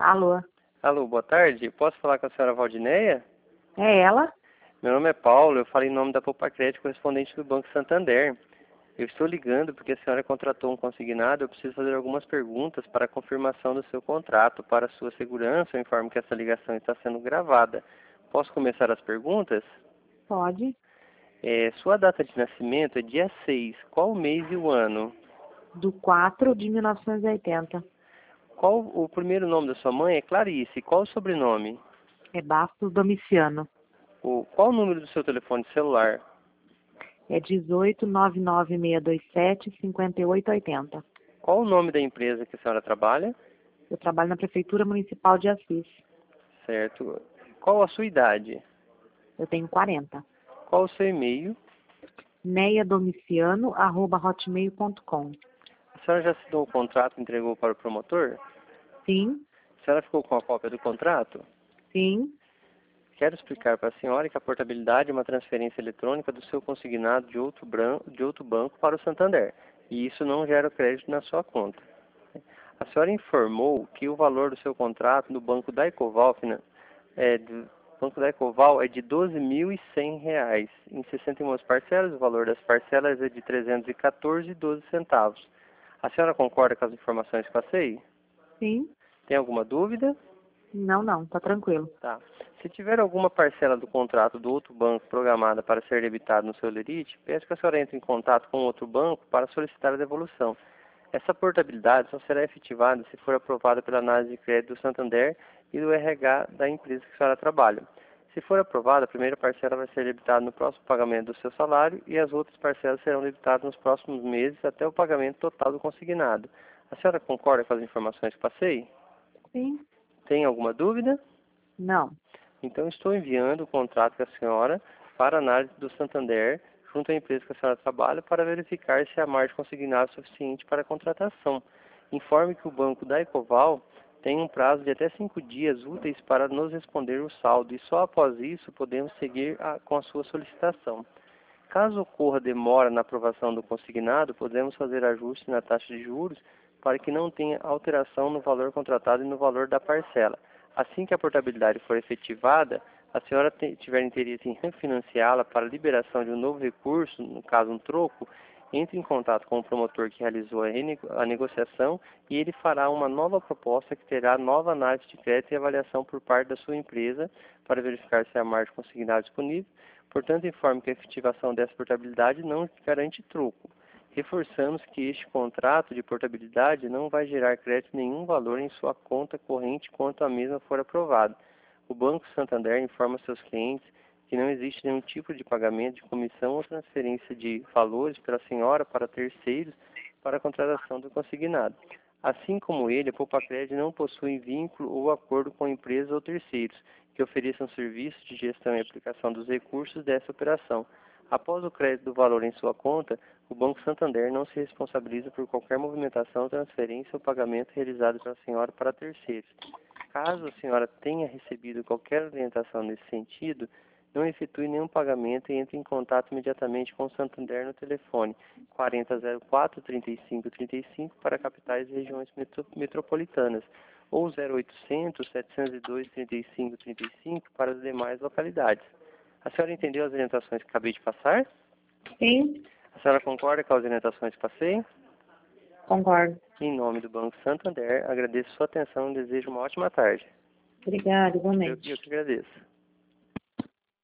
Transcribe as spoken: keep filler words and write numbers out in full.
Alô? Alô, boa tarde. Posso falar com a senhora Valdineia? É ela? Meu nome é Paulo, eu falo em nome da Poupa Crédito, correspondente do Banco Santander. Eu estou ligando porque a senhora contratou um consignado, eu preciso fazer algumas perguntas para a confirmação do seu contrato. Para sua segurança, eu informo que essa ligação está sendo gravada. Posso começar as perguntas? Pode. É, sua data de nascimento é dia seis. Qual o mês e o ano? Do quatro de mil novecentos e oitenta. Qual o primeiro nome da sua mãe? É Clarice. Qual o sobrenome? É Bastos Domiciano. O, qual o número do seu telefone celular? É dezoito, nove nove seis dois sete, cinco oito oito zero. Qual o nome da empresa que a senhora trabalha? Eu trabalho na Prefeitura Municipal de Assis. Certo. Qual a sua idade? Eu tenho quarenta. Qual o seu e-mail? neiadomiciano arroba hotmail ponto com. A senhora já assinou o contrato e entregou para o promotor? Sim, A senhora ficou com a cópia do contrato? sim. Quero explicar para a senhora que a portabilidade é uma transferência eletrônica do seu consignado de outro, bran- de outro banco para o Santander, e isso não gera crédito na sua conta. A senhora informou que o valor do seu contrato no Banco da Ecoval, finan- é, do Banco da Ecoval é de doze mil e cem reais. Em sessenta e uma parcelas, o valor das parcelas é de trezentos e quatorze reais e doze centavos. A senhora concorda com as informações que passei? Sim. Tem alguma dúvida? Não, não, tá tranquilo. Tá. Se tiver alguma parcela do contrato do outro banco programada para ser debitada no seu lerite, peço que a senhora entre em contato com outro banco para solicitar a devolução. Essa portabilidade só será efetivada se for aprovada pela análise de crédito do Santander e do R H da empresa que a senhora trabalha. Se for aprovada, a primeira parcela vai ser debitada no próximo pagamento do seu salário e as outras parcelas serão debitadas nos próximos meses até o pagamento total do consignado. A senhora concorda com as informações que passei? Sim. Tem alguma dúvida? Não. Então, estou enviando o contrato da senhora para análise do Santander, junto à empresa que a senhora trabalha, para verificar se a margem consignada é suficiente para a contratação. Informe que o banco da Ecoval tem um prazo de até cinco dias úteis para nos responder o saldo, e só após isso podemos seguir a, com a sua solicitação. Caso ocorra demora na aprovação do consignado, podemos fazer ajuste na taxa de juros para que não tenha alteração no valor contratado e no valor da parcela. Assim que a portabilidade for efetivada, a senhora te, tiver interesse em refinanciá-la para liberação de um novo recurso, no caso um troco, entre em contato com o promotor que realizou a, renego, a negociação e ele fará uma nova proposta que terá nova análise de crédito e avaliação por parte da sua empresa para verificar se há margem consignada disponível. Portanto, informe que a efetivação dessa portabilidade não garante troco. Reforçamos que este contrato de portabilidade não vai gerar crédito nenhum valor em sua conta corrente quanto a mesma for aprovada. O Banco Santander informa seus clientes que não existe nenhum tipo de pagamento de comissão ou transferência de valores pela senhora para terceiros para a contratação do consignado. Assim como ele, a Poupa Crédito não possui vínculo ou acordo com empresas ou terceiros que ofereçam serviços de gestão e aplicação dos recursos dessa operação. Após o crédito do valor em sua conta, o Banco Santander não se responsabiliza por qualquer movimentação, transferência ou pagamento realizado pela senhora para terceiros. Caso a senhora tenha recebido qualquer orientação nesse sentido, não efetue nenhum pagamento e entre em contato imediatamente com o Santander no telefone quarenta zero quatro, trinta e cinco trinta e cinco para capitais e regiões metro, metropolitanas ou zero oitocentos, setecentos e dois, trinta e cinco trinta e cinco para as demais localidades. A senhora entendeu as orientações que acabei de passar? Sim. A senhora concorda com as orientações que passei? Concordo. Em nome do Banco Santander, agradeço sua atenção e desejo uma ótima tarde. Obrigada, Eu, igualmente. eu que agradeço.